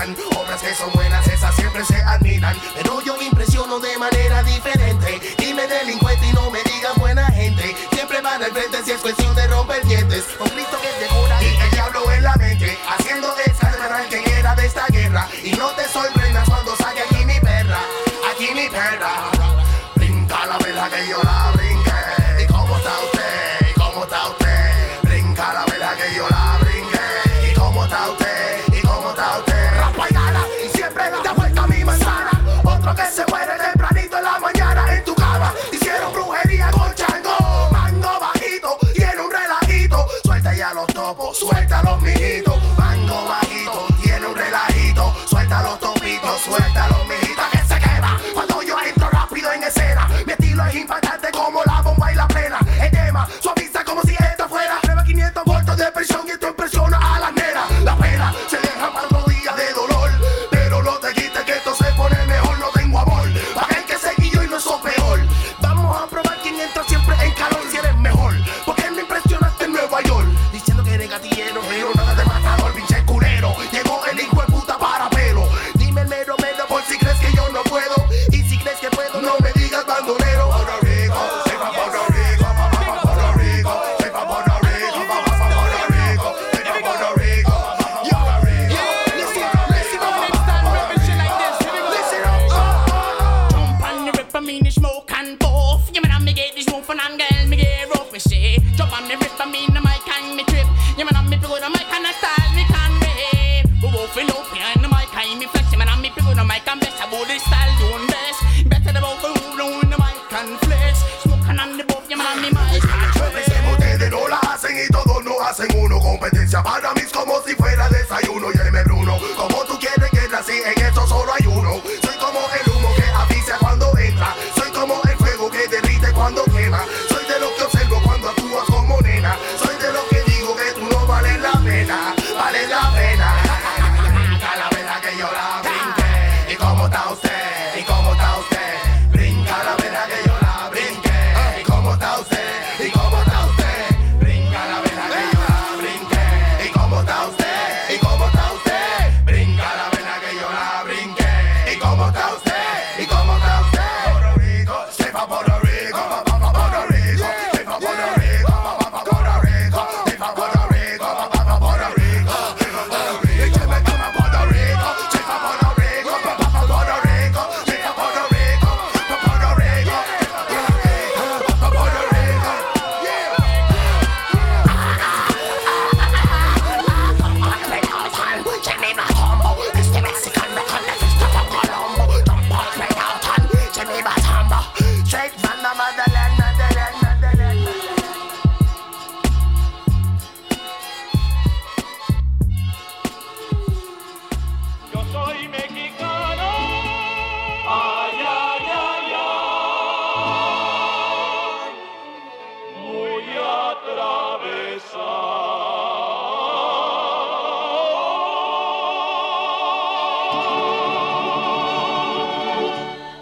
miran. Obras que son buenas, esas siempre se admiran. Pero yo impresiono de manera diferente. Dime delincuente y no me digas buena gente. Siempre van al frente si es cuestión de romper dientes. Con Cristo que te cura y el diablo en la mente. Haciendo descargar quien era de esta guerra. Y no te sorprendas cuando salga aquí mi perra. Aquí mi perra. Brinca la vela que yo la brinque. ¿Y cómo está usted? ¿Y cómo está usted? Brinca la vela que yo la brinque. ¿Y cómo está usted? ¿Y cómo está usted? Rapa y gana y siempre da vuelta a mi manzana. Otro que se muere tempranito en la mañana en tu cama. Hicieron brujería con Chango. Mango bajito y en un relajito. Suelta ya los topos, suelta los mijitos. Mango bajito, tiene un relajito. Suelta los topitos, suelta los mijitos que se quema. Cuando yo entro rápido en escena, mi estilo es impactante como la bomba y la plena. El tema suaviza como si esto fuera prueba 500 voltios de presión y esto impresiona a las nenas. La pena se deja para otro día de dolor, pero no te quites que esto se pone mejor. No tengo amor para el que seguí yo y no sos peor. Vamos a probar quién entra siempre en calor si eres mejor, porque me impresionaste en Nueva York diciendo que eres gatillero, pero nada de matador, pinche culero. Llegó el hijo de puta para pelo. Dime el mero por si crees que yo no puedo, y si crees que puedo no me digas bandolero. Puerto Rico, soy pa' Puerto Rico, pa' Puerto Rico, soy pa' Puerto Rico, pa' Puerto Rico, soy pa' Puerto Rico, yo, listen up, Jump on the rip, I mean the smoke and puff. You man, me get this move and girl, me get rough, me say. Jump on the rip, I mean the mic and me trip. You man, me pick up the mic and I style me can rap. We wolfing up behind the mic and me flex. You man, me pick up the mic and best about the style doing best. Better than about who doing the mic and flex. Smoking on the buff, you man, me mic and trip. ustedes no la hacen y todos no hacen uno. Competencia para mí es como si fuera desayuno y él me